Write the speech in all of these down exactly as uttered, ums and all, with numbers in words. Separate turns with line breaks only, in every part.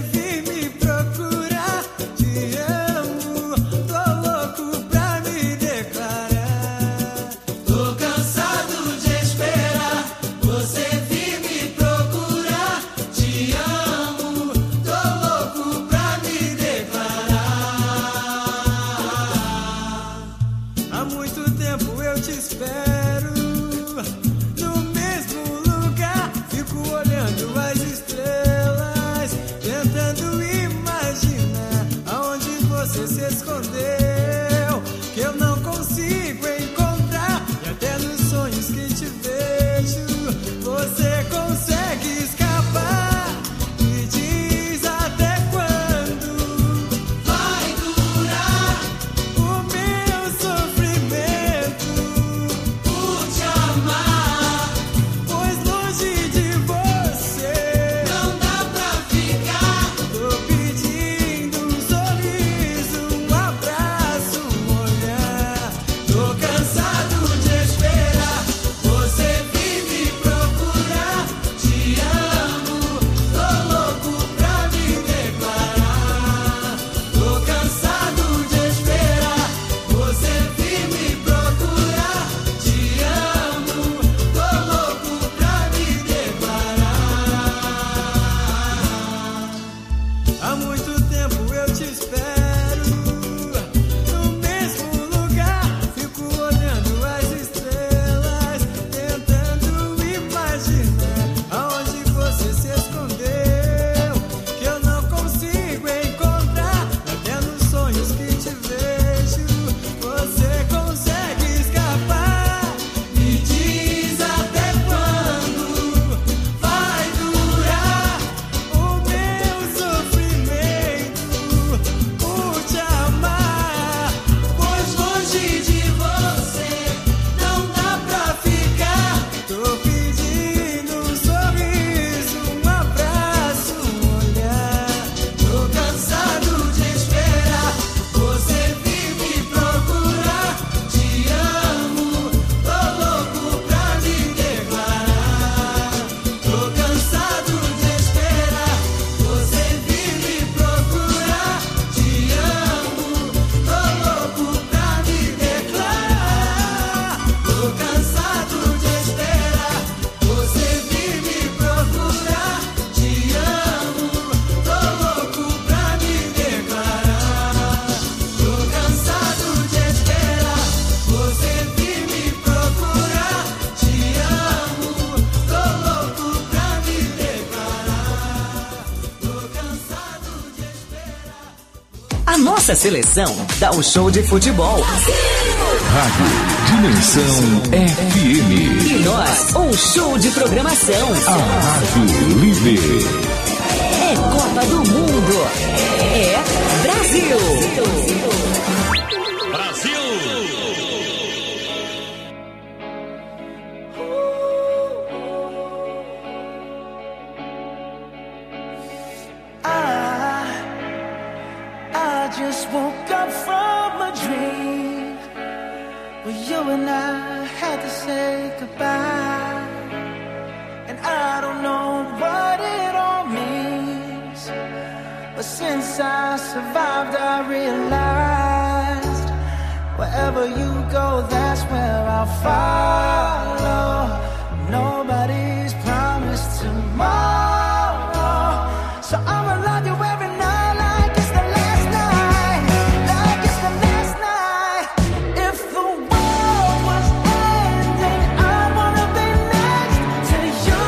vir me procurar. Te amo, tô louco pra me declarar. Tô cansado de esperar você vir me procurar. Te amo, tô louco pra me declarar. Há muito tempo eu te espero no mesmo lugar. Fico olhando as estrelas, tentando imaginar aonde você se escondeu, que eu não consigo encontrar. E até nos sonhos que te vejo, você consegue escapar. Me diz até quando vai durar o meu sofrimento por te amar. Pois longe de você não dá pra ficar. Tô pedindo um sorriso, um abraço, um olhar. Tô cansado de esperar você vir me procurar. Te amo, tô louco pra me declarar. Tô cansado de esperar você vir me procurar. Te amo, tô louco pra me declarar. Há muito tempo eu te espero no mesmo lugar. Fico olhando as estrelas, tentando imaginar aonde você se escondeu, que eu não consigo encontrar. Até nos sonhos que te vejo, você consegue escapar. Me diz até quando vai durar o meu sofrimento por te amar. Pois longe de você não dá pra ficar. Tô pedindo um sorriso, um abraço, um olhar. Tô cansado de esperar você vir me procurar. Te amo, tô louco pra me declarar. Tô cansado de esperar você vir me procurar. Te amo, tô louco pra me declarar. Tô cansado de esperar você vir me procurar. Te amo, tô louco pra me declarar. Tô cansado de esperar você vir me procurar. Te amo, tô louco pra me declarar. Tô cansado de esperar.
A nossa seleção dá um show de futebol.
Rádio Dimensão F M.
E nós, um show de programação.
A Rádio Líder.
É Copa do Mundo. É Brasil.
I, I just woke up from a dream where you and I had to say goodbye. And I don't know what it all means, but since I survived I realized wherever you go, that's where I'll follow. Nobody's promised tomorrow, so I'ma love you every night like it's the last night, like it's the last night. If the world was ending, I wanna be next to you.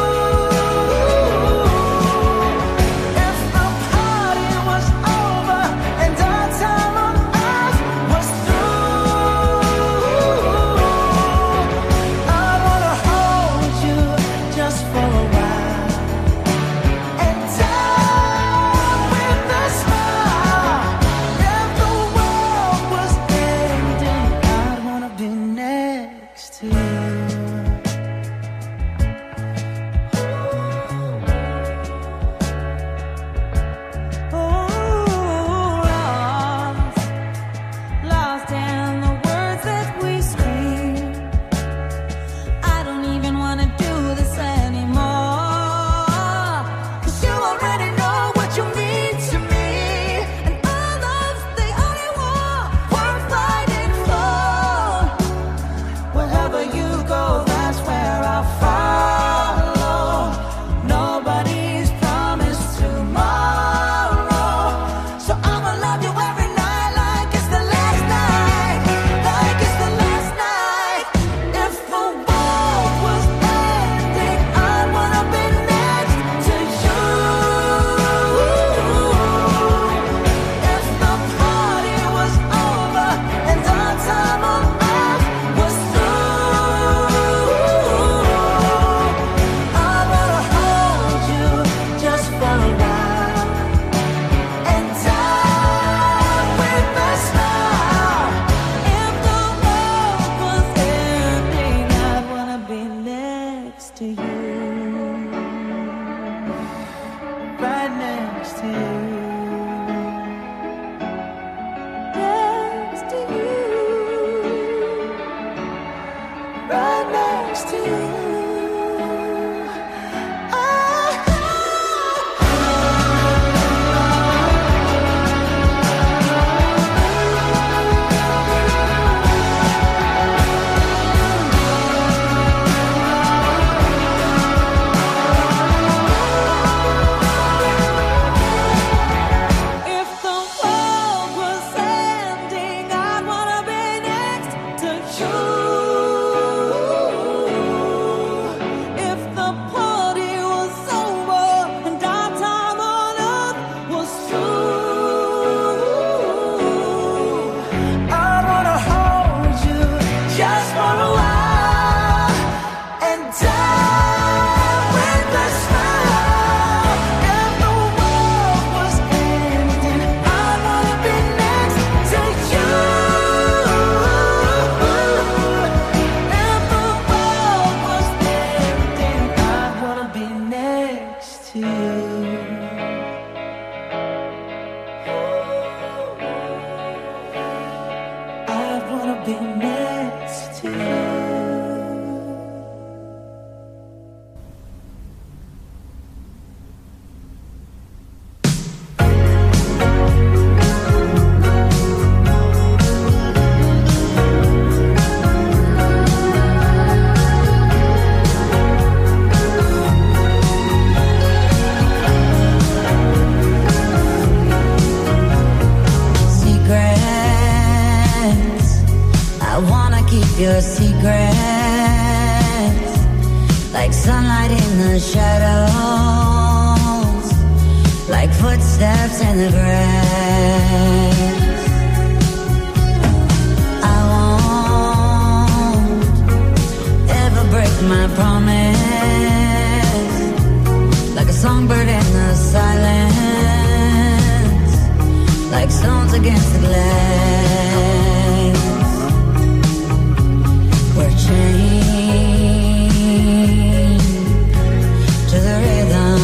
If the party was over and our time on earth was through, I wanna hold you
your secrets, like sunlight in the shadows, like footsteps in the grass. I won't ever break my promise, like a songbird in the silence, like stones against the glass. We're chained to the rhythm.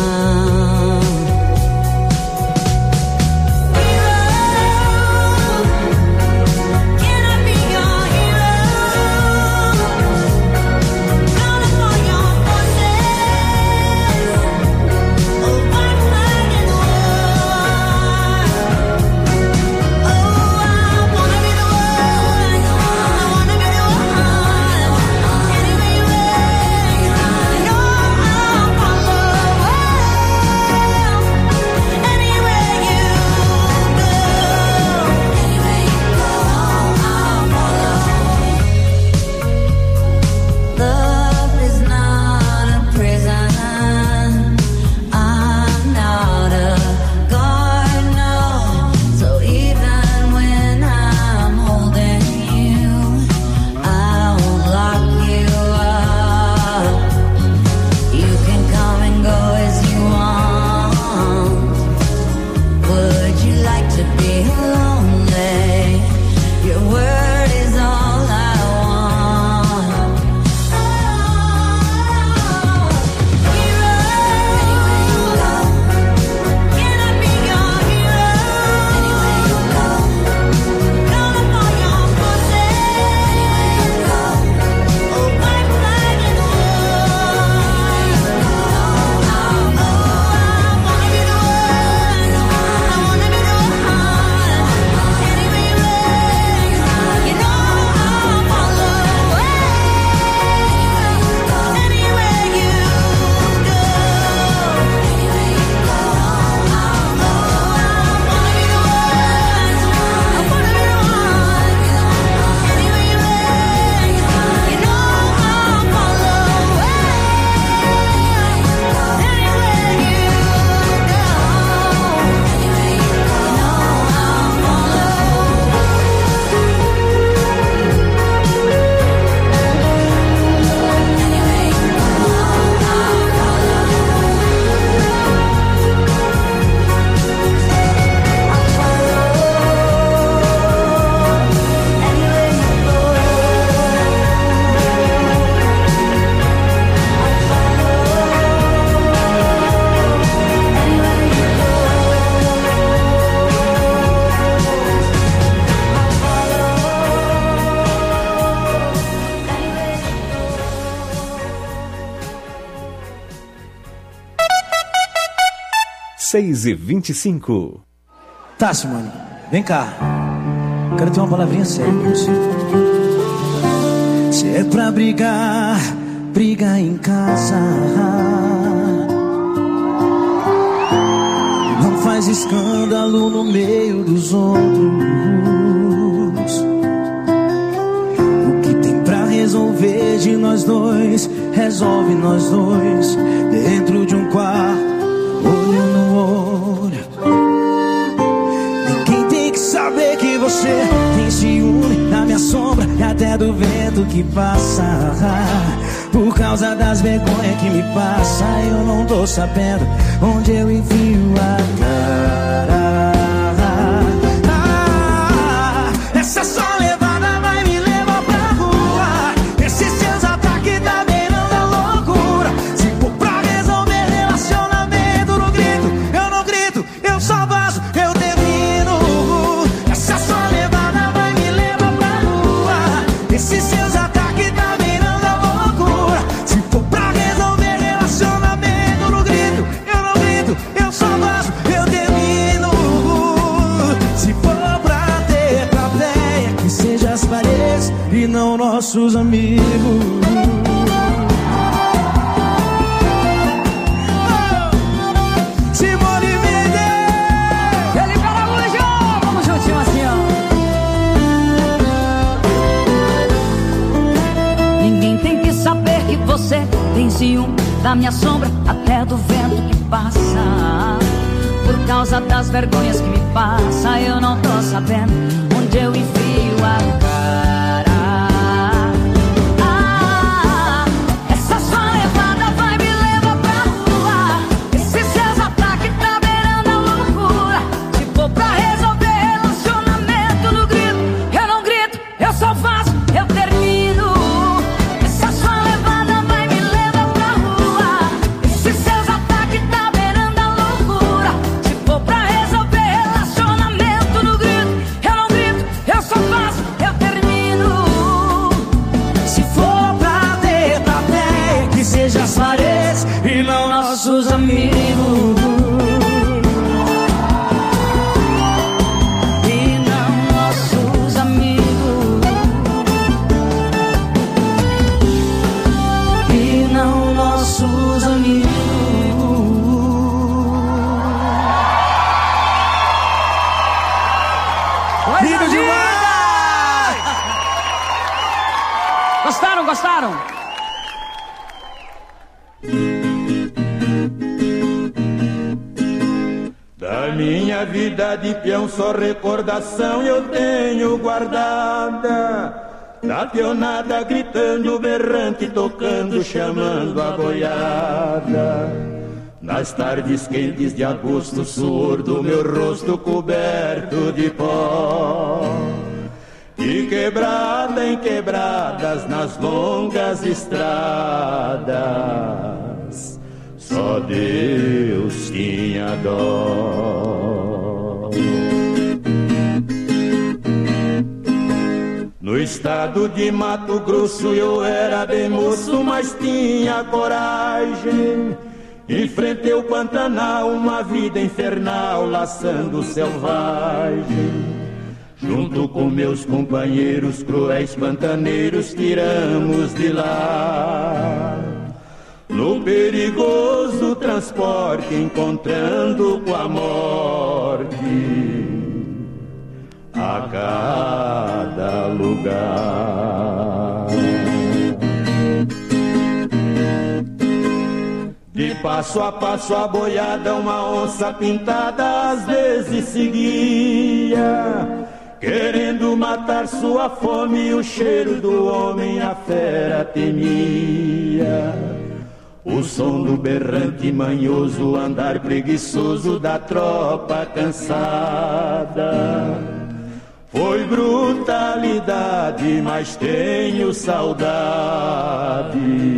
seis e vinte e cinco.
Tá, Simone, vem cá. Quero ter uma palavrinha séria com você. Se é pra brigar, briga em casa. Não faz escândalo no meio dos outros. O que tem pra resolver de nós dois, resolve nós dois. Dentro de um quarto, olho no olho. Ninguém tem que saber que você tem ciúme da minha sombra e até do vento que passa. Por causa das vergonhas que me passa, eu não tô sabendo onde eu enfio a cara. Ah, essa só levada vai me levar pra rua. Esses seus ataques tá beirando a loucura. Se for pra resolver relacionamento no grito, eu não grito, eu só vazo, eu termino. Essa só levada vai me levar pra rua. Esses seus ataques tá beirando a loucura. Se for pra resolver relacionamento no grito, eu não grito, eu só vazo, eu termino. Se for pra ter plateia, que seja as paredes e não nossos amigos. Simone Mendes,
Felipe Araújo, vamos juntinho assim, ó.
ciúme da minha sombra, até do vento que passa. Por causa das vergonhas que me passa, eu não tô sabendo onde eu enfio a cara. Ah, essa sua levada vai me levar pra rua. Esses seus ataques tá beirando a loucura. Se for pra resolver relacionamento no grito, eu não grito, eu só faço, eu termino. Essa sua levada vai me levar pra rua. Esses seus ataques tá beirando a loucura. Se for pra resolver relacionamento no grito, eu não grito, eu só faço, eu termino.
Se for pra ter plateia, que seja as paredes e não nossos amigos.
E não nossos amigos.
E não nossos amigos. Lindo demais!
Gostaram, gostaram?
Da minha vida de peão só recordação eu tenho guardada. Da peonada gritando, berrante, tocando, chamando a boiada. Nas tardes quentes de agosto, suor do meu rosto coberto de pó. De quebrada em quebradas nas longas estradas, só Deus tinha dó. No estado de Mato Grosso eu era bem moço, mas tinha coragem. Enfrentei o Pantanal, uma vida infernal, laçando selvagem. Junto com meus companheiros cruéis pantaneiros, tiramos de lá. No perigoso transporte, encontrando com a morte a cada lugar. De passo a passo a boiada, uma onça pintada às vezes seguia, querendo matar sua fome e o cheiro do homem a fera temia. O som do berrante manhoso, o andar preguiçoso da tropa cansada. Foi brutalidade, mas tenho saudade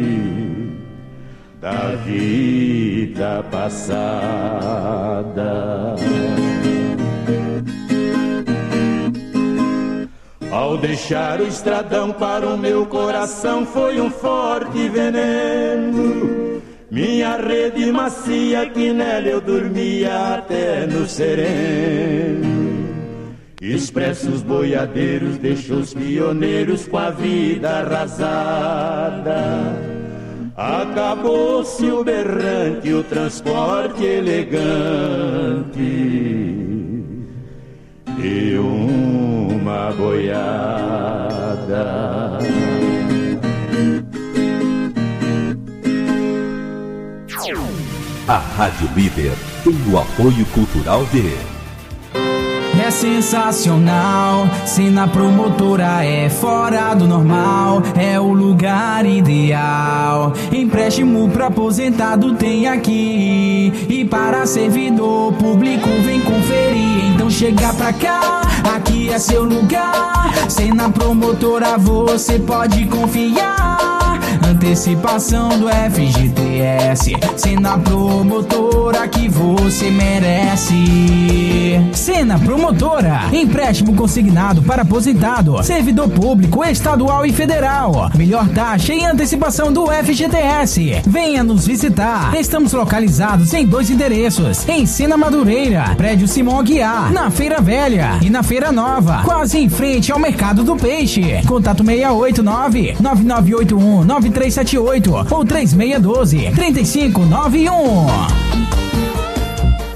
da vida passada. Ao deixar o estradão, para o meu coração foi um forte veneno. Minha rede macia, que nela eu dormia até no sereno. Expressos boiadeiros, deixou os pioneiros com a vida arrasada. Acabou-se o berrante, o transporte elegante e uma boiada.
A Rádio Líder tem o apoio cultural de...
É sensacional, Sena Promotora é fora do normal, é o lugar ideal. Empréstimo pra aposentado tem aqui, e para servidor público vem conferir. Então chega pra cá, aqui é seu lugar. Sena Promotora você pode confiar. Antecipação do F G T S, Sena Promotora que você merece. Sena Promotora, empréstimo consignado para aposentado, servidor público estadual e federal. Melhor taxa e antecipação do F G T S. Venha nos visitar. Estamos localizados em dois endereços: em Sena Madureira, prédio Simão Aguiar, na Feira Velha, e na Feira Nova, quase em frente ao Mercado do Peixe. Contato seis oito nove, nove nove oito um, nove três sete oito ou três seis um dois, três cinco nove um.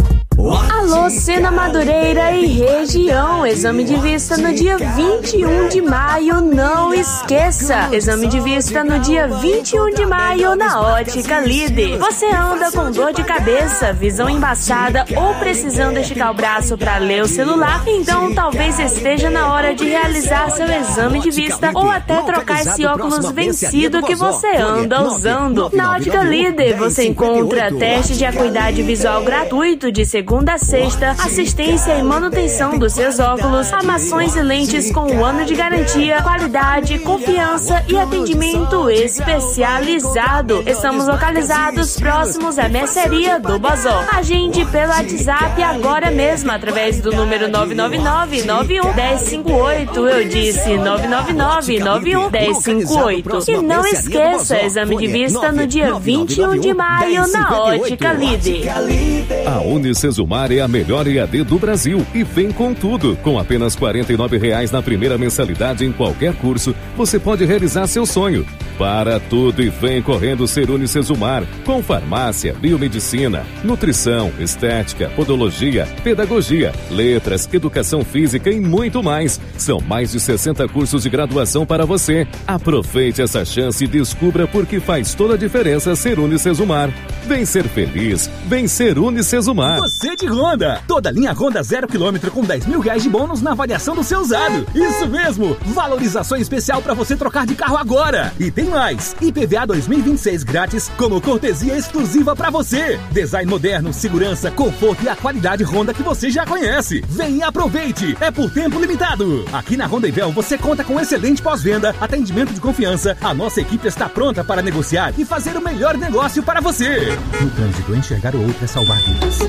Alô, Sena Madureira e região. Exame de vista no dia vinte e um de maio, não esqueça. Exame de vista no dia vinte e um de maio na Ótica Líder. Você anda com dor de cabeça, visão embaçada ou precisando esticar o braço para ler o celular? Então talvez esteja na hora de realizar seu exame de vista ou até trocar esse óculos vencido que você anda usando. Na Ótica Líder você encontra teste de acuidade visual gratuito de segunda a sexta, assistência e manutenção dos seus óculos, armações e lentes com um ano de garantia, qualidade, confiança e atendimento especializado. Estamos localizados próximos à mercearia do Bozó. Agende pelo WhatsApp agora mesmo através do número nove nove nove, nove um, um zero cinco oito. Eu disse nove nove nove, nove um, um zero cinco oito. E não esqueça, exame de vista no dia vinte e um de maio na Ótica Líder.
A Unicesumar é a melhor E A D do Brasil e vem com tudo. Com apenas quarenta e nove reais na primeira mensalidade em qualquer curso, você pode realizar seu sonho. Para tudo e vem correndo ser Unicesumar, com farmácia, biomedicina, nutrição, estética, podologia, pedagogia, letras, educação física e muito mais. São mais de sessenta cursos de graduação para você. Aproveite essa chance e descubra por que faz toda a diferença ser Unicesumar. Vem ser feliz, vem ser Unicesumar.
Você de Honda, toda linha Honda zero quilômetro com dez mil reais de bônus na avaliação do seu usado. Isso mesmo, valorização especial para você trocar de carro agora. E tem mais, I P V A dois mil e vinte e seis grátis como cortesia exclusiva para você. Design moderno, segurança, conforto e a qualidade Honda que você já conhece. Vem e aproveite, é por tempo limitado. Aqui na Honda Ivel você conta com excelente pós-venda, atendimento de confiança. A nossa equipe está pronta para negociar e fazer o melhor negócio para você. No trânsito, enxergar o outro é salvar vidas.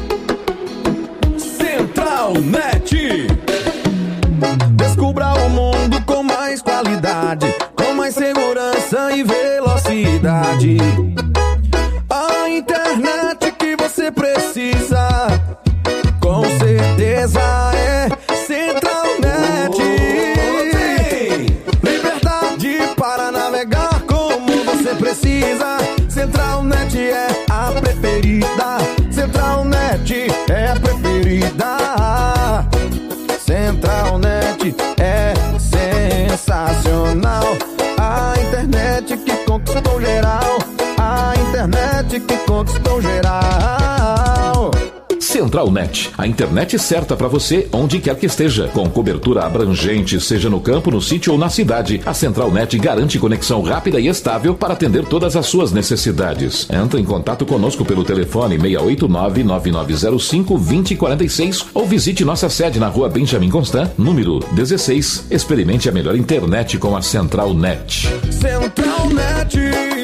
Central Net. Descubra o mundo com mais qualidade, com mais segurança e velocidade. A internet que você precisa, com certeza é Central Net. Liberdade para navegar como você precisa. Central Net é a preferida. Central Net é a preferida. Central Net é sensacional. A internet que conquistou geral. A internet que conquistou geral.
Central Net, a internet certa para você onde quer que esteja, com cobertura abrangente, seja no campo, no sítio ou na cidade. A Central Net garante conexão rápida e estável para atender todas as suas necessidades. Entre em contato conosco pelo telefone seis oito nove, nove nove zero cinco, dois zero quatro seis ou visite nossa sede na rua Benjamin Constant, número dezesseis. Experimente a melhor internet com a Central Net.
Central Net.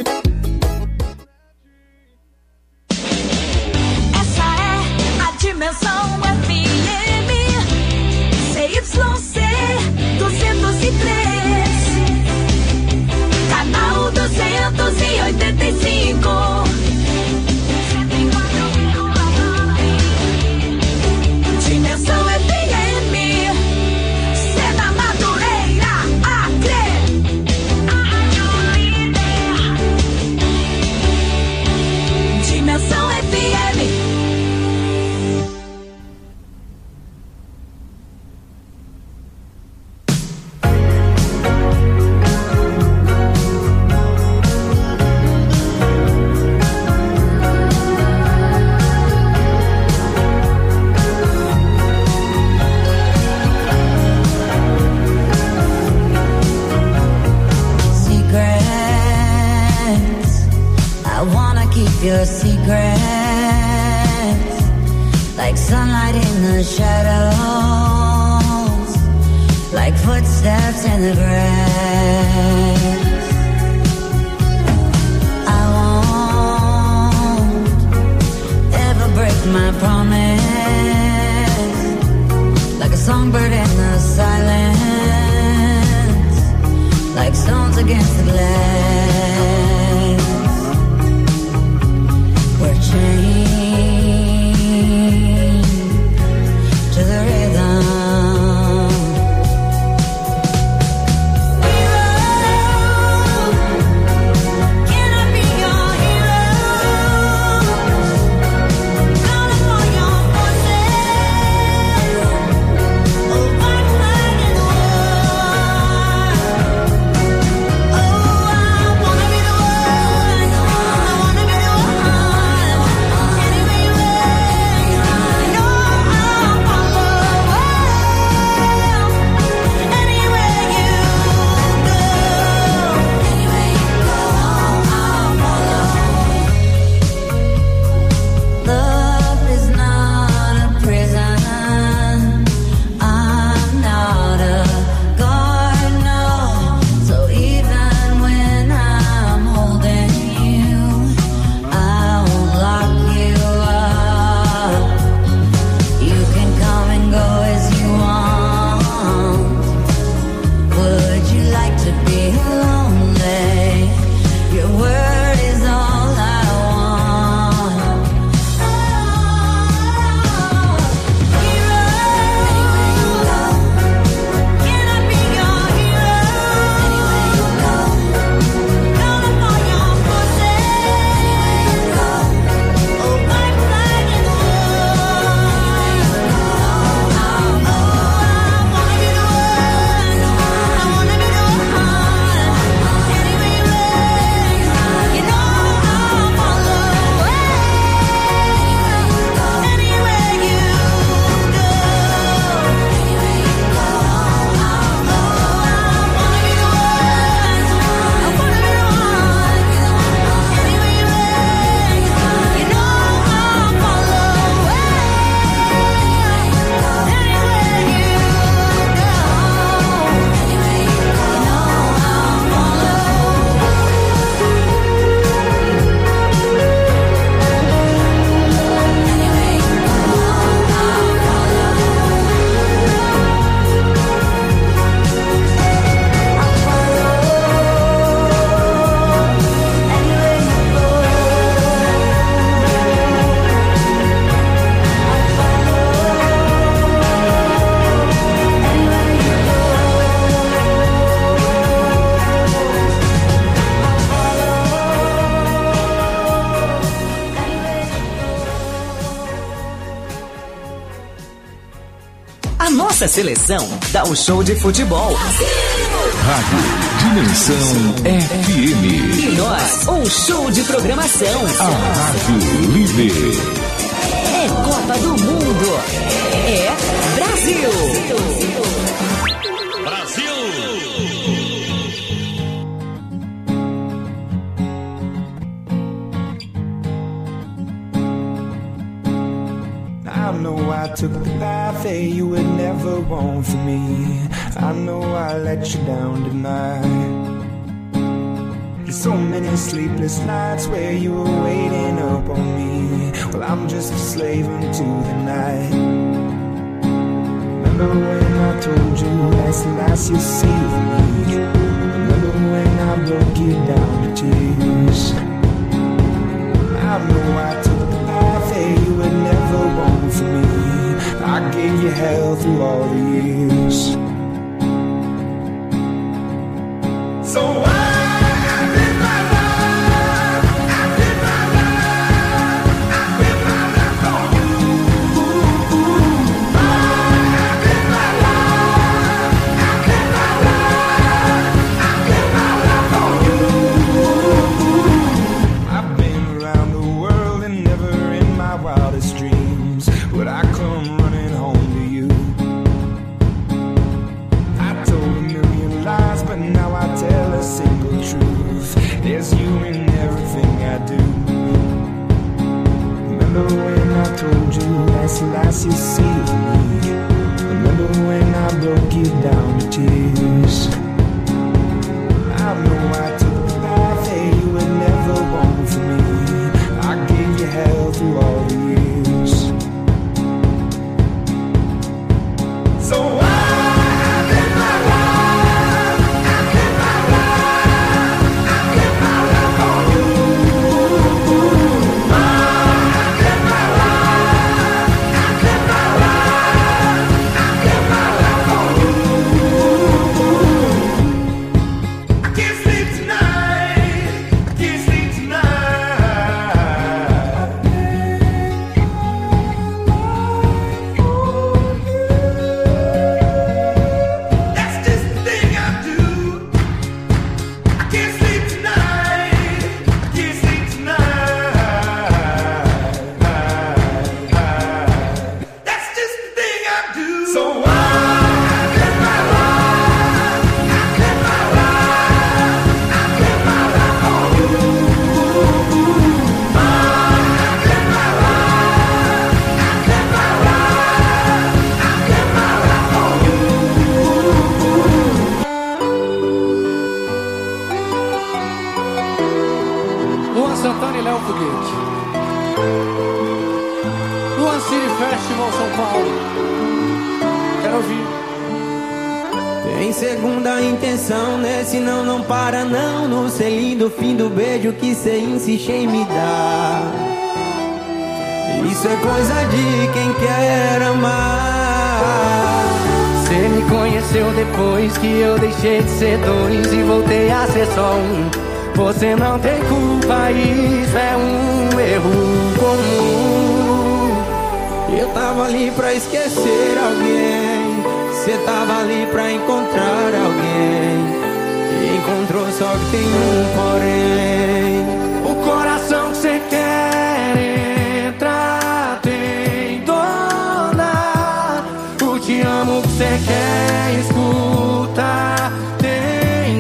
Dimensão F M C Y C duzentos e três, canal duzentos e oitenta e cinco. Dimensão F M, Sena Madureira, Acre. Dimensão F M.
Your secrets, like sunlight in the shadows, like footsteps in the grass. I won't ever break my promise, like a songbird in the silence, like stones against the glass. We're chained to the rhythm. Calling for your voices.
A nossa seleção dá um show de futebol.
Rádio Dimensão F M.
E nós, um show de programação.
A Rádio Líder.
É Copa do Mundo. É Brasil.
Brasil.
I know I took the path that you would never want for me. I know I let you down tonight. There's so many sleepless nights where you were waiting up on me. Well, I'm just a slave unto the night. Remember when I told you that's the last you'll see of me? Remember when I broke you down to tears? I know I took the path that you would never want for me. I gave you hell through all the years. So I told you that's the last you see of me. Remember when I broke you down to tears? I know I took the path that you would never want for me. I gave you hell through all the years. So I que cê insiste em me dar. Isso é coisa de quem quer amar.
Cê me conheceu depois que eu deixei de ser dois e voltei a ser só um. Você não tem culpa, isso é um erro comum.
Eu tava ali pra esquecer alguém, cê tava ali pra encontrar alguém. Encontrou, só que tem um porém.
O coração que cê quer entrar tem dona. O te amo que cê quer escutar tem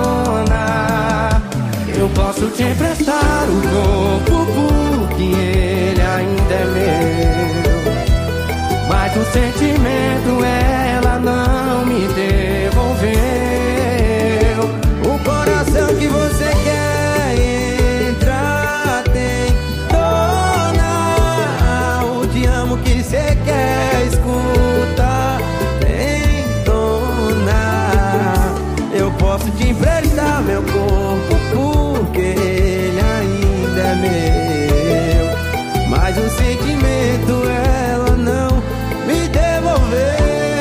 dona. Eu posso te emprestar o corpo porque ele ainda é meu, mas o sentimento ela não me devolveu.
Coração que você quer entrar tem dona. O te amo que você quer escutar tem dona. Eu posso te emprestar meu corpo porque ele ainda é meu, mas o sentimento ela não me devolveu.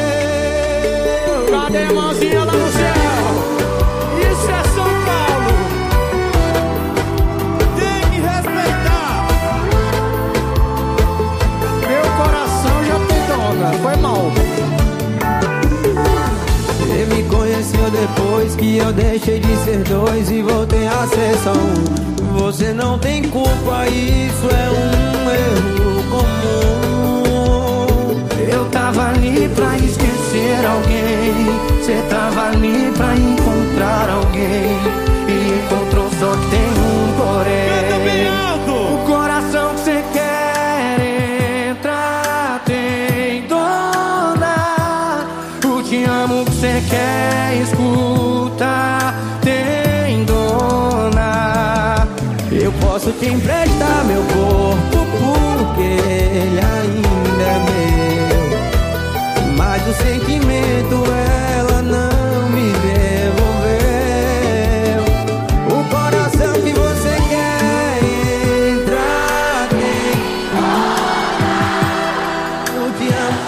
Cadê a mãozinha lá no céu? Isso é São Paulo. Tem que respeitar. Meu coração já tem dona. Foi mal. que eu deixei de ser dois e voltei a ser só um. Você não tem culpa, isso é um erro comum. Eu tava ali pra esquecer alguém, cê tava ali pra encontrar alguém, e encontrou, só tem um porém. O coração que cê quer entrar tem dona. O te amo que cê quer escutar tem dona. Eu posso te emprestar meu corpo porque ele ainda é meu, mas o sentimento ela não me devolveu. O coração que você quer entrar tem. Eu te amo.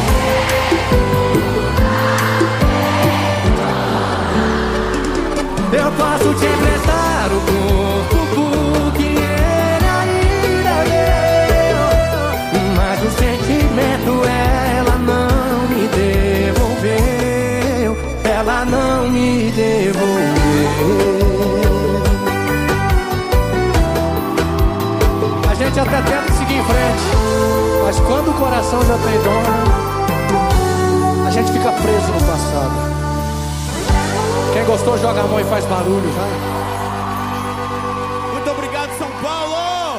Eu posso te emprestar o corpo porque ele ainda é meu, mas o sentimento ela não me devolveu. Ela não me devolveu. A gente até tenta seguir em frente, mas quando o coração já tem dona, a gente fica preso no passado. Quem gostou, joga a mão e faz barulho, vai.
Muito obrigado, São Paulo!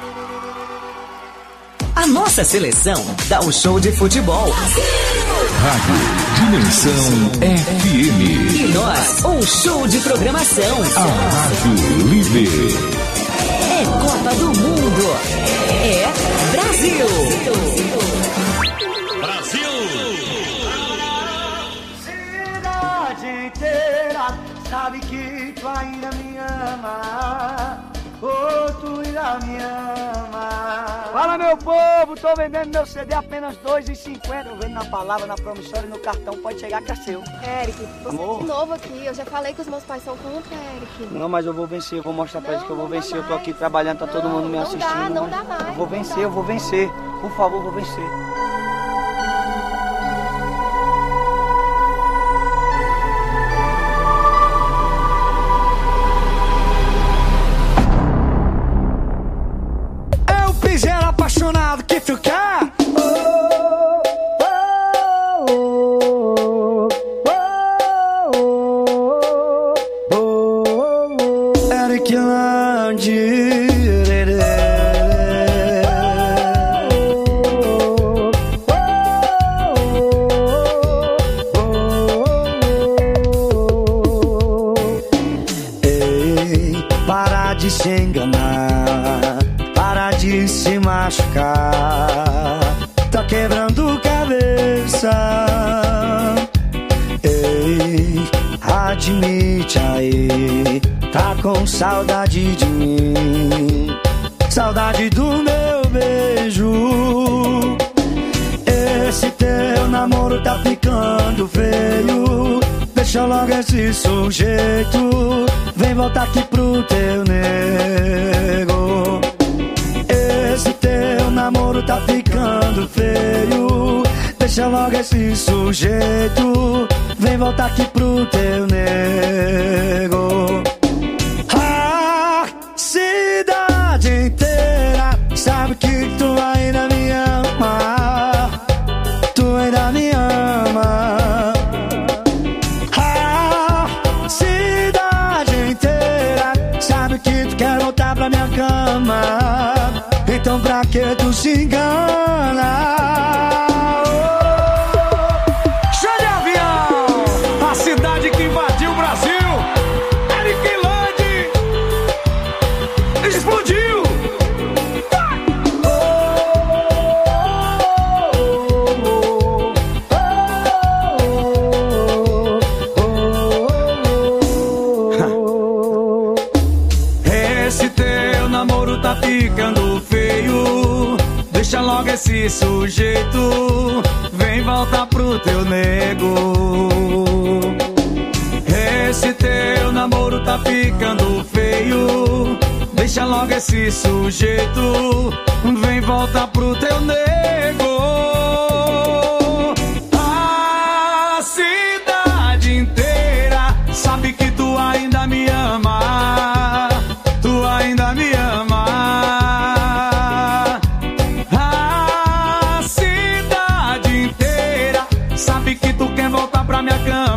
A nossa seleção dá um show de futebol.
Rádio Dimensão F M.
E nós, um show de programação.
A Rádio Líder.
É Copa do Mundo. É Brasil.
Inteira sabe que tu ainda me ama, oh, tu ainda me ama. Fala, meu povo, tô vendendo meu C D apenas dois reais e cinquenta. Eu vendo na palavra, na promissória e no cartão, pode chegar que é seu.
Eric, você
Amor.
é de novo aqui, eu já falei que os meus pais são contra, Eric.
Não, mas eu vou vencer, eu vou mostrar pra eles que eu vou
não dá
vencer. Eu tô
mais.
aqui trabalhando, tá todo mundo me
Não
assistindo.
dá, não
mas
dá mais,
Eu vou
não
vencer,
dá.
eu vou vencer. Por favor, eu vou vencer.
Apaixonado que tu quer.
Eric Landi. Ei, para de se enganar, para de se machucar, tá quebrando cabeça. Ei, admite aí, tá com saudade de mim, saudade do meu beijo. Esse teu namoro tá ficando feio, deixa logo esse sujeito, vem voltar aqui pro teu nego. Esse teu namoro tá ficando feio, deixa logo esse sujeito, vem voltar aqui pro teu nego. A cidade inteira sabe que tu ainda me ama, tu ainda me ama. A cidade inteira sabe que tu quer voltar pra minha cama, então pra que tu se engana?
Show de avião! A cidade que invadiu o Brasil, Eric Landi, explodiu! Esse teu namoro tá ficando feio, deixa logo esse sujeito, vem voltar pro teu nego. Esse teu namoro tá ficando feio, deixa logo esse sujeito, vem voltar pro teu nego. A cidade inteira sabe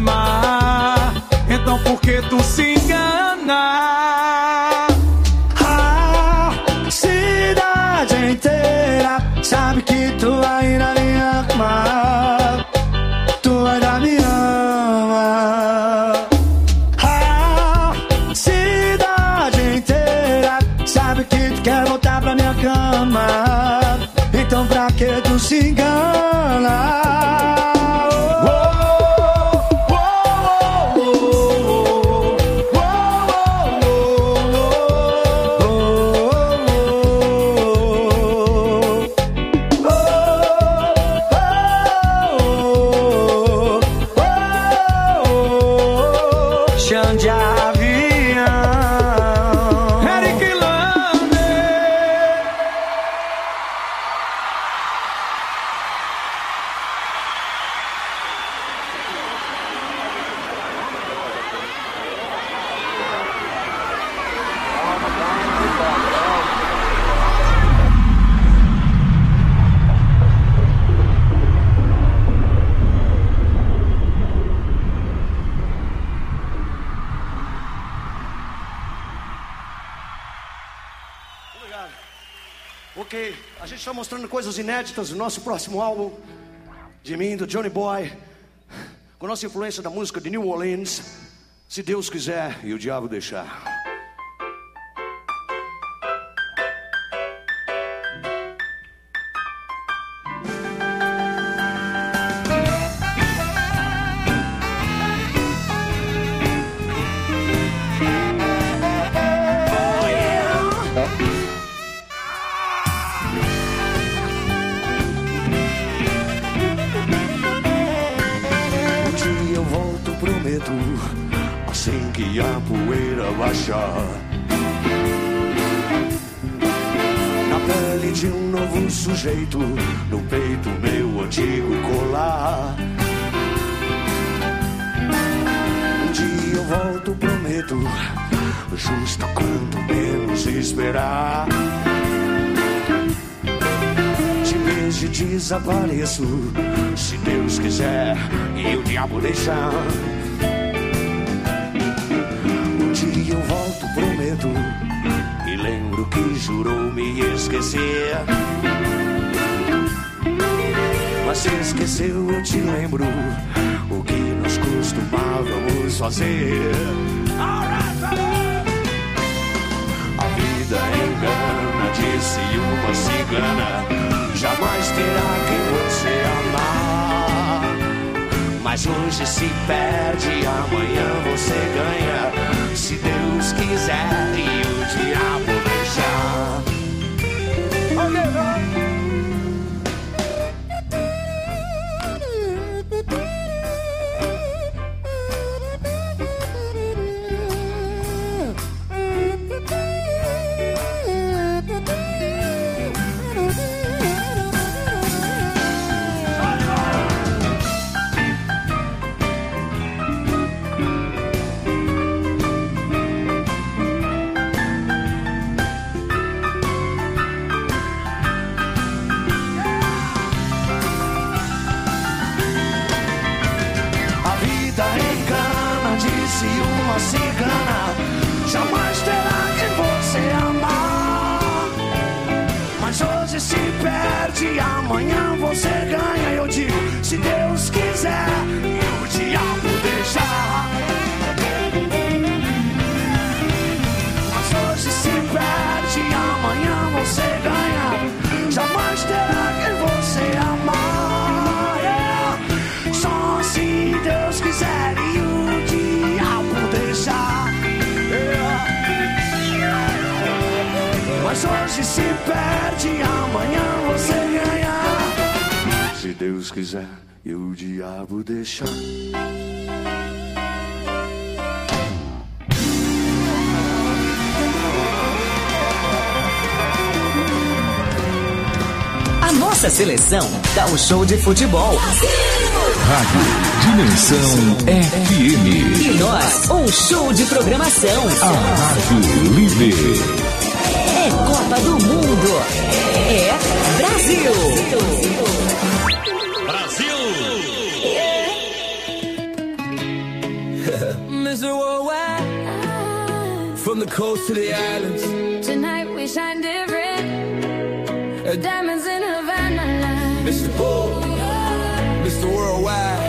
amar. Então por que tu se engana?
A cidade inteira sabe que tu ainda me ama. Tu ainda me ama. A cidade inteira sabe que tu quer voltar pra minha cama. Então pra que tu se engana?
Ok, a gente está mostrando coisas inéditas do nosso próximo álbum, de mim, do Johnny Boy, com nossa influência da música de New Orleans, se Deus quiser e o diabo deixar. Assim que a poeira baixar, na pele de um novo sujeito, no peito meu antigo colar. Um dia eu volto, prometo, justo quando menos esperar. Te vejo e desapareço, se Deus quiser e o diabo deixar. Eu volto, prometo, e lembro que jurou me esquecer. Mas se esqueceu, eu te lembro o que nós costumávamos fazer. A vida engana, disse uma cigana, jamais terá quem você amar. Mas hoje se perde, amanhã você ganha, se Deus quiser e o diabo deixar. Okay, uma cigana, jamais terá quem você amar. Mas hoje se perde, amanhã você ganha. Eu digo, se Deus quiser e o diabo deixar. Mas hoje se perde, amanhã você ganha, jamais terá quem você amar. Yeah. Só se Deus quiser e o deixar. Yeah. Mas hoje se perde, amanhã você ganha, se Deus quiser e o diabo deixar.
A nossa seleção dá um show de futebol.
Rádio Dimensão F M.
E nós, um show de programação.
A Rádio Líder.
É Copa do Mundo. É Brasil.
Brasil.
Mister Worldwide. From the coast to the islands.
Tonight we shine different. Diamonds in Havana line.
Mister Bull, Mister Worldwide.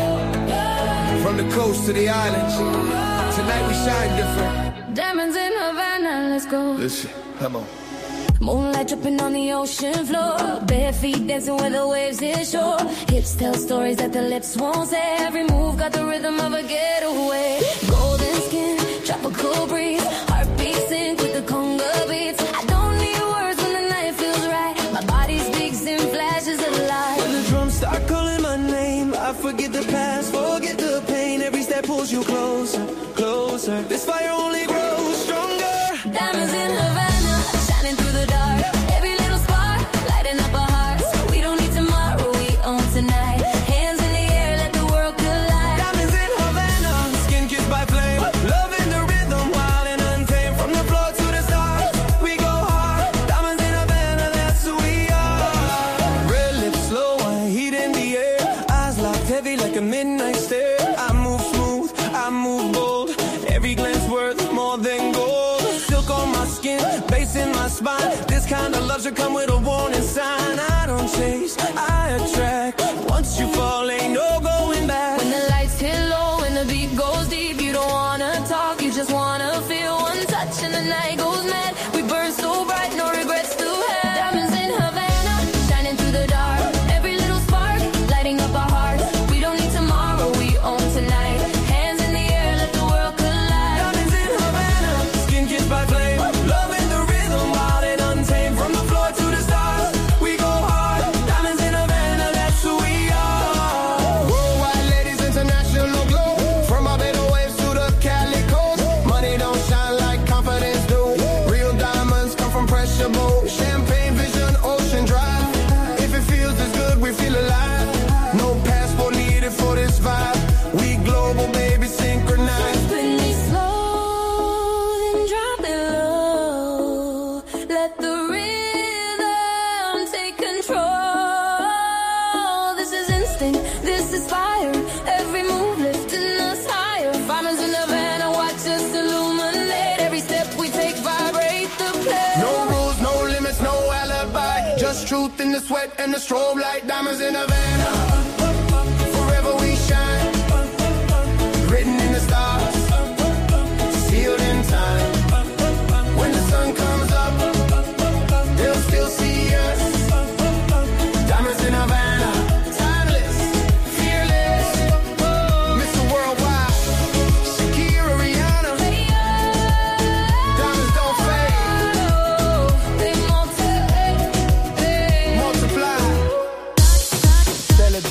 From the coast to the islands. Tonight we shine different.
Diamonds in Havana, let's go.
Listen, come on.
Moonlight dripping on the ocean floor. Bare feet dancing where the waves hit shore. Hips tell stories that the lips won't say. Every move got the rhythm of a getaway. Golden skin, tropical breeze. Heartbeat sync with the conga beats. I don't need words when the night feels right. My body speaks in flashes of light.
When the drums start calling my name, I forget the past, forget the pain. Every step pulls you closer, closer. This fire only grows stronger.
Diamonds in Havana, shining through the dark. Every little spark, lighting up our hearts. We don't need tomorrow, we own tonight. Hands in the air, let the world collide.
Diamonds in Havana, skin kissed by flame. Love in the rhythm, wild and untamed. From the floor to the stars, we go hard. Diamonds in Havana, that's who we are. Red lips, slow wine, heat in the air. Eyes locked heavy like a midnight stare. I move smooth, I move bold. Every glance worth more than gold. Silk on my skin, bass in my spine. This kind of love should come with a warning sign. I don't chase, I attract. Once you fall, ain't no going back.
When the lights hit low and the beat goes deep, you don't wanna talk, you just wanna feel one touch and the night goes mad. We burn so bright, no regrets to have. Diamonds in Havana, shining through the dark. Every little spark, lighting up our hearts. We don't need tomorrow, we own tonight. Hands in the air, let the world collide.
Diamonds in Havana, skin kissed by flame. Love in the rhythm, wild and untamed. From the floor to the stars, we go hard. Diamonds in Havana, that's who we are. Worldwide ladies, international glow. From our Barbados waves to the Cali coast. Money don't shine like confidence do. Real diamonds come from pressure boat. Champagne vision, ocean drive. If it feels as good, we feel alive. No passport needed for this vibe. We global, baby, synchronized.
When we slow, then drop it low. Let the rhythm take control. This is instinct, this is fire. Every move lifting us higher. Diamonds in Havana, watch us illuminate. Every step we take, vibrate the place.
No rules, no limits, no alibi. Just truth in the sweat and the strobe light. Diamonds in Havana. Forever we shine. Written in the stars. Sealed in time. When the sun comes up, they'll still see us. Diamonds in Havana. Timeless, fearless. Mister Worldwide. Shakira, Rihanna. Diamonds don't fade.
They multiply.
Multiply. Tell it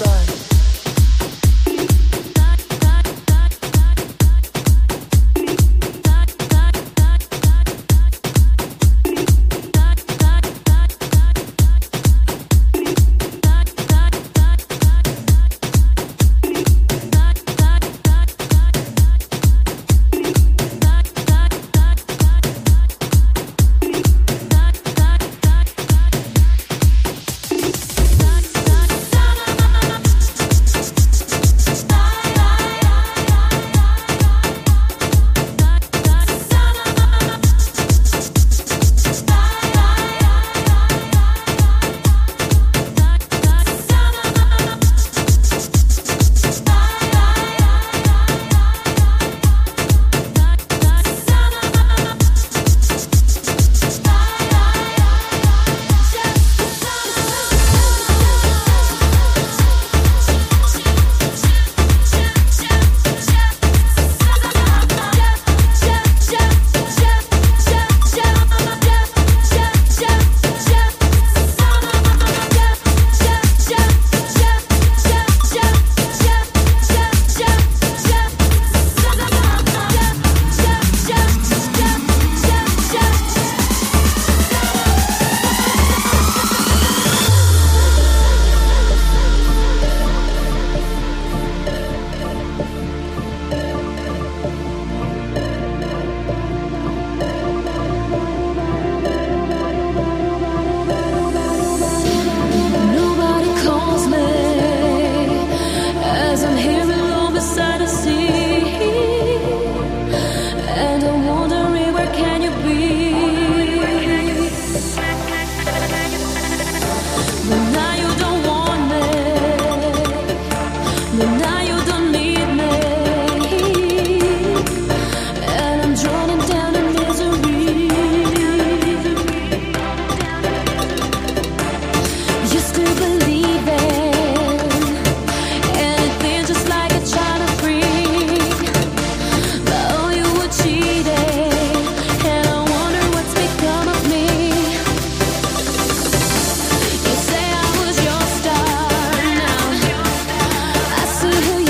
and now you don't need me. And I'm drowning down in misery. Used to believe in anything just like a China freak, but oh, you were cheating, and I wonder what's become of me. You say I was your star, now I see who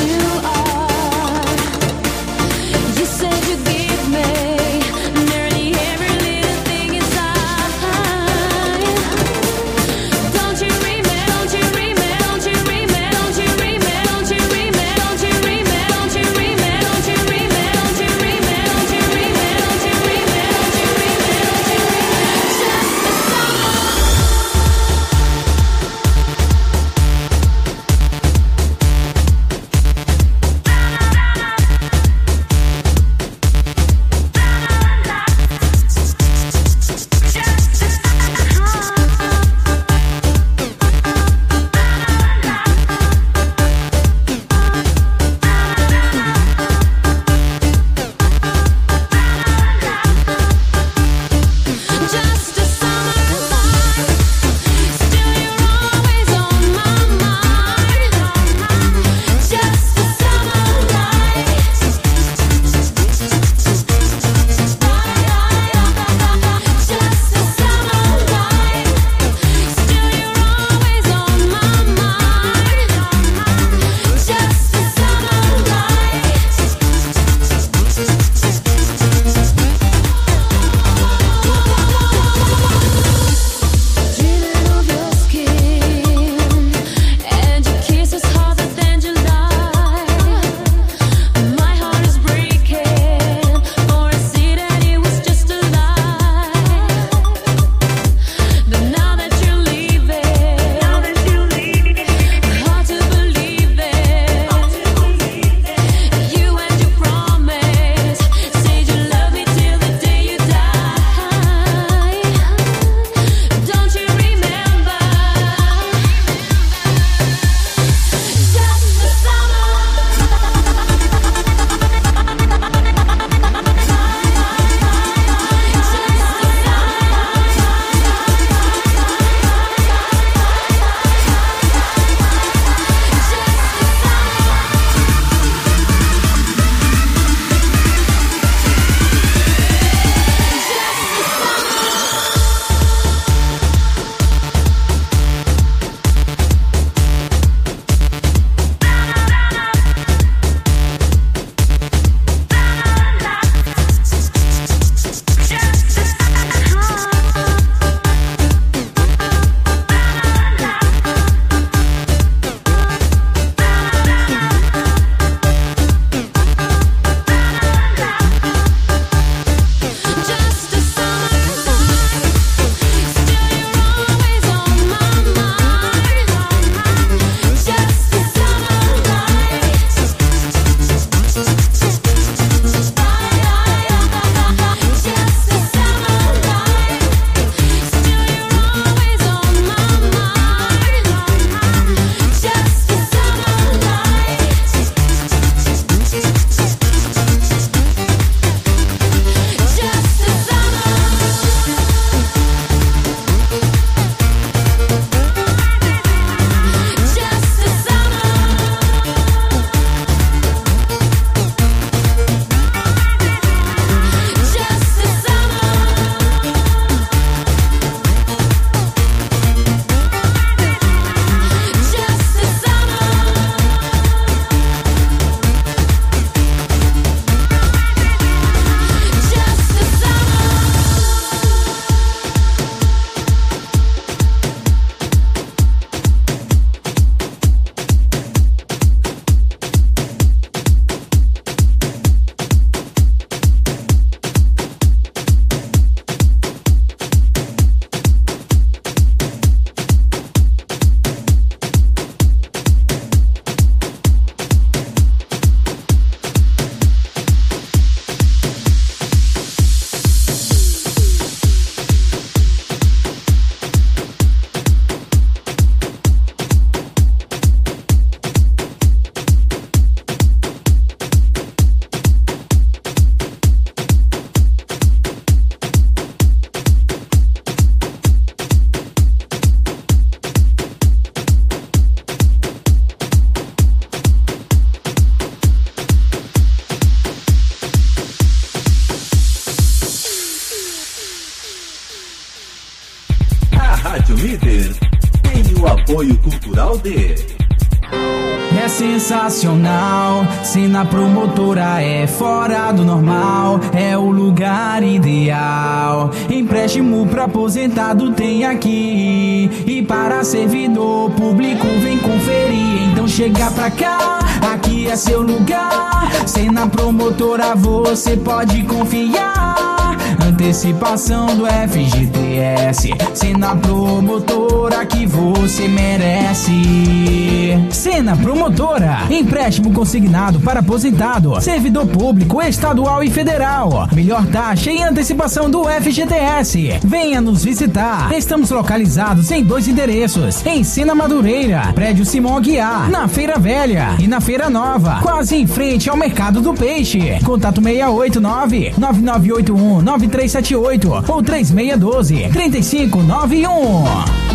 apoio cultural de...
É sensacional, Sena Promotora é fora do normal, é o lugar ideal. Empréstimo pra aposentado tem aqui, e para servidor público vem conferir. Então chega pra cá, aqui é seu lugar. Sena Promotora você pode confiar. Antecipação do F G T S, Sena Promotora que você merece. Sena Promotora, empréstimo consignado para aposentado, servidor público estadual e federal. Melhor taxa e antecipação do F G T S. Venha nos visitar. Estamos localizados em dois endereços: em Sena Madureira, prédio Simão Aguiar, na Feira Velha, e na Feira Nova, quase em frente ao Mercado do Peixe. Contato seis oito nove, nove nove oito um, nove três sete oito ou três seis um dois, três cinco nove um.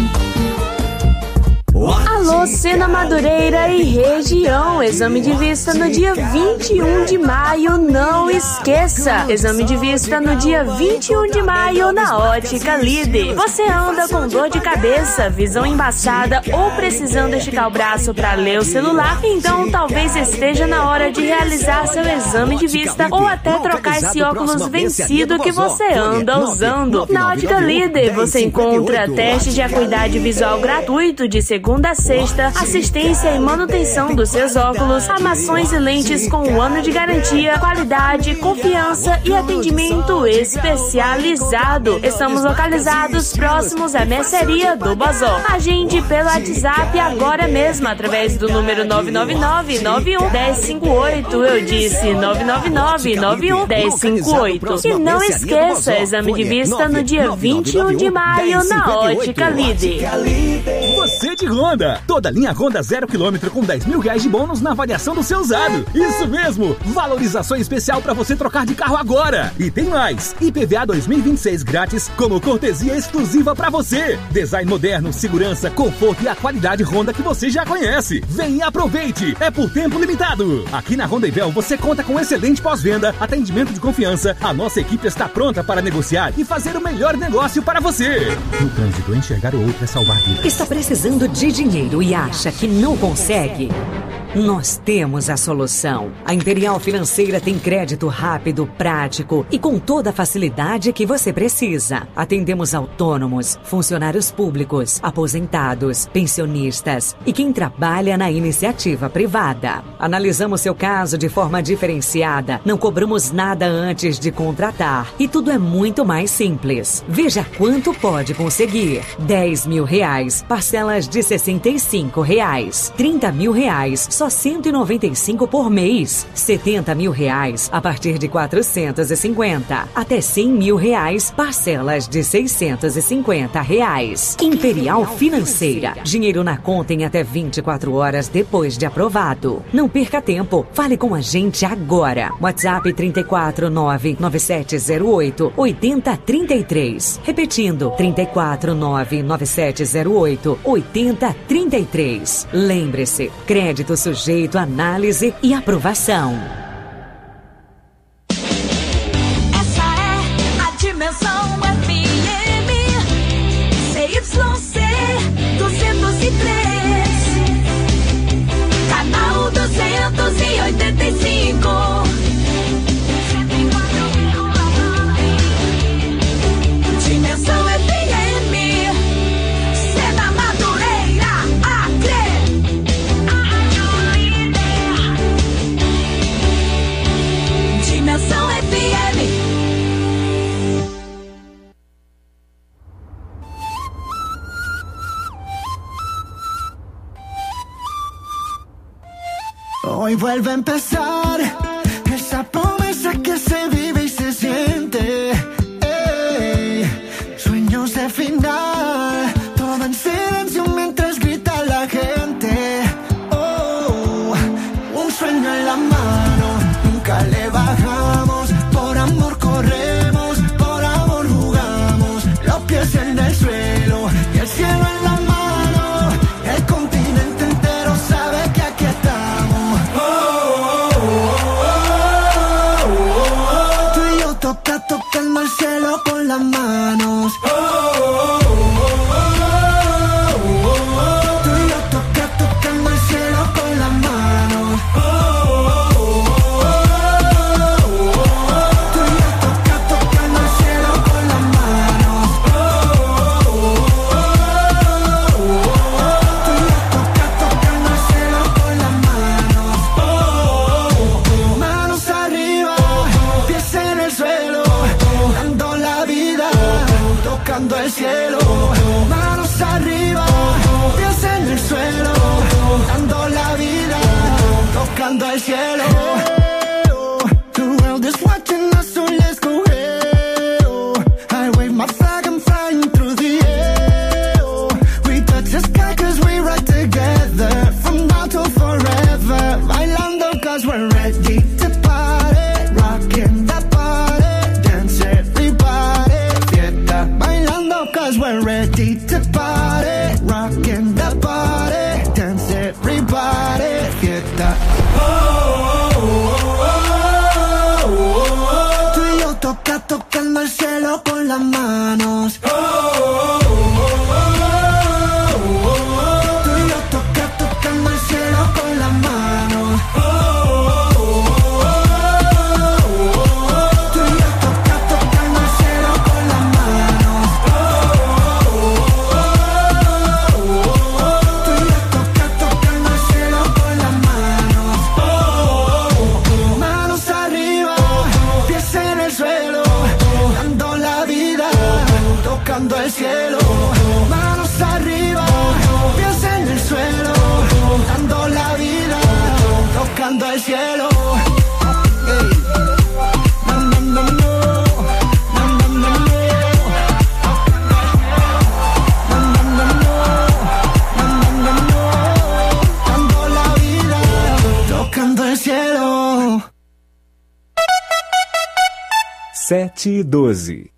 Alô, Sena Madureira e região. Exame de vista no dia vinte e um de maio, não esqueça. Exame de vista no dia vinte e um de maio na Ótica Líder. Você anda com dor de cabeça, visão embaçada ou precisando esticar o braço para ler o celular? Então talvez esteja na hora de realizar seu exame de vista ou até trocar esse óculos vencido que você anda usando. Na Ótica Líder você encontra teste de acuidade visual gratuito de segunda a sexta, assistência e manutenção dos seus óculos, armações e lentes com um ano de garantia, qualidade, confiança e atendimento especializado. Estamos localizados próximos à mercearia do Bazó. Agende pelo WhatsApp agora mesmo através do número nove nove nove, nove um, um zero cinco oito. Eu disse nove nove nove, nove um, um zero cinco oito. E não esqueça, exame de vista no dia vinte e um de maio na Ótica Líder.
Você de Honda, toda linha Honda zero quilômetro com dez mil reais de bônus na avaliação do seu usado. Isso mesmo, valorização especial para você trocar de carro agora. E tem mais, I P V A dois mil e vinte e seis grátis como cortesia exclusiva para você. Design moderno, segurança, conforto e a qualidade Honda que você já conhece. Vem e aproveite, é por tempo limitado. Aqui na Honda Ivel você conta com excelente pós-venda, atendimento de confiança. A nossa equipe está pronta para negociar e fazer o melhor negócio para você. No trânsito, enxergar o outro é salvar vidas.
Está precisando de dinheiro e acha que não consegue? Nós temos a solução. A Imperial Financeira tem crédito rápido, prático e com toda a facilidade que você precisa. Atendemos autônomos, funcionários públicos, aposentados, pensionistas e quem trabalha na iniciativa privada. Analisamos seu caso de forma diferenciada, não cobramos nada antes de contratar e tudo é muito mais simples. Veja quanto pode conseguir. dez mil reais, parcelas de sessenta e cinco reais. trinta mil reais, só cento e noventa e cinco por mês. setenta mil reais a partir de quatrocentos e cinquenta. Até cem mil reais, parcelas de seiscentos e cinquenta reais. Imperial Financeira. Dinheiro na conta em até vinte e quatro horas depois de aprovado. Não perca tempo. Fale com a gente agora. WhatsApp trinta e quatro, nove nove sete zero oito, oito zero três três. Repetindo, trinta e quatro, nove nove sete zero oito, oito zero três três. Lembre-se, crédito sujeito a análise e aprovação.
Essa é a Dimensão F M C Y C duzentos e três, canal duzentos e oitenta e cinco. Dimensão F M, Sena Madureira, Acre. Dimensão F M.
Hoy vuelve a empezar esa promesa que se vive y se siente. Ey, sueños de final, todo en silencio mientras grita la gente. Oh, un sueño en la mano, nunca le bajamos. Por amor corremos, por amor jugamos. Los pies en el suelo y el cielo en la mano. El continente entero sabe que aquí estamos. Oh, oh, oh, oh, oh. Tú y yo toca, tocando el cielo con las manos. Oh, oh, oh, oh, oh. Tú el cielo, manos arriba, pies en el suelo, dando la vida, tocando el cielo. The world is watching us, so let's go hell. I wave my flag, I'm flying through the air. We touch the sky cause we ride together, from now till forever. Bailando cause we're ready to party, rocking that body, dance everybody, fiesta. Bailando cause we're ready to party, rocking that body, dance everybody, fiesta. Oh, oh, oh, oh, oh. Tú y yo toca, tocando el cielo con las manos. Oh, oh, oh, oh, oh, oh. Tú y yo toca, tocando el cielo con las manos. Oh, oh, oh, oh, oh. Tú y yo toca, tocando el cielo con las manos. Oh, oh, oh, oh. Tú y yo toca, tocando el cielo con las manos. Oh, oh, oh. Manos arriba, pies en el suelo, dando la vida, tocando el cielo. Manos arriba, pies en el suelo, dando la vida, tocando el cielo. Hey. No, no, no, no. No, no, no, no. No, no, no, no. No, no, no, no. Dando la vida, tocando el cielo.
sete e doze.